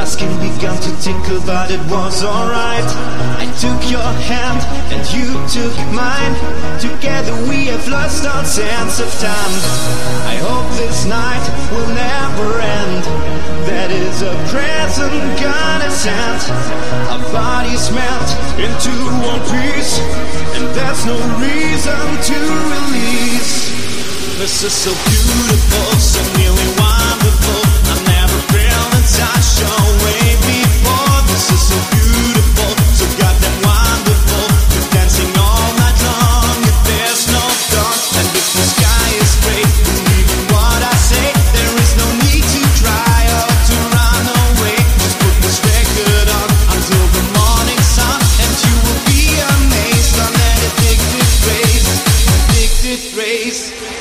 My skin began to tickle, but it was alright. I took your hand and you took mine. Together we have lost all sense of time. I hope this night will never end. That is a present God has sent. Our bodies melt into one piece, and there's no reason to release. This is so beautiful, so nearly wonderful. I never felt a touch your way before. This is so beautiful, so goddamn wonderful. We're dancing all night long, if there's no dawn. And if the sky is gray, believe in what I say. There is no need to try or to run away. Just put this record on until the morning sun, and you will be amazed on that addicted race. Addicted race.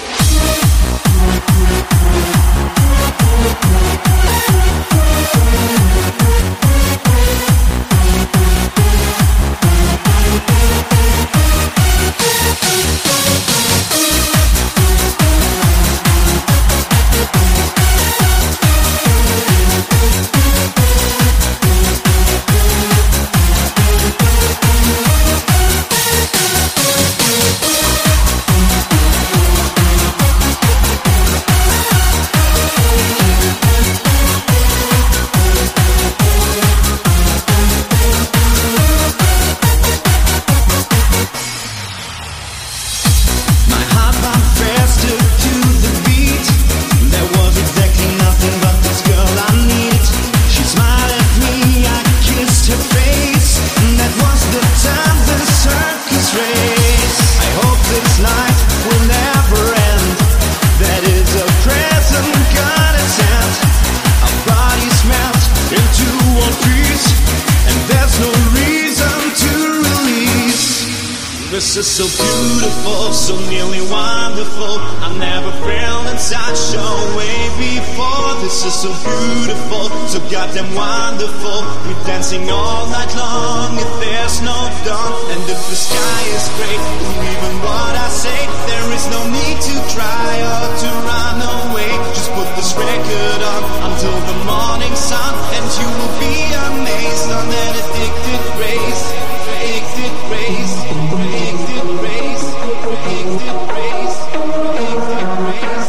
This is so beautiful, so nearly wonderful. I never felt in such a way before. This is so beautiful, so goddamn wonderful. We're dancing all night long if there's no dawn. And if the sky is gray, believe in what I say. There is no need to try or to run away. Just put this record on until the morning sun, and you will be amazed on that addicted race. Addicted race. Addicted race. Addicted race. Addicted race.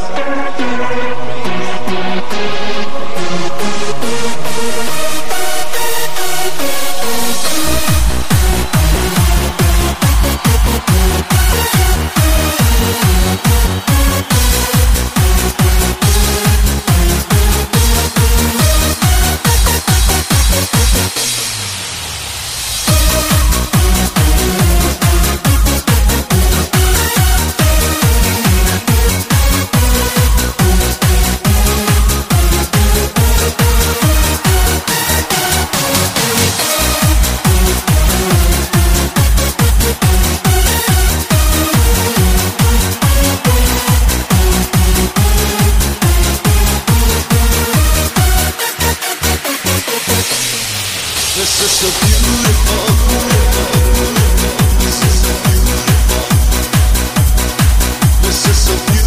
This is so beautiful. This is so beautiful. This is so beautiful.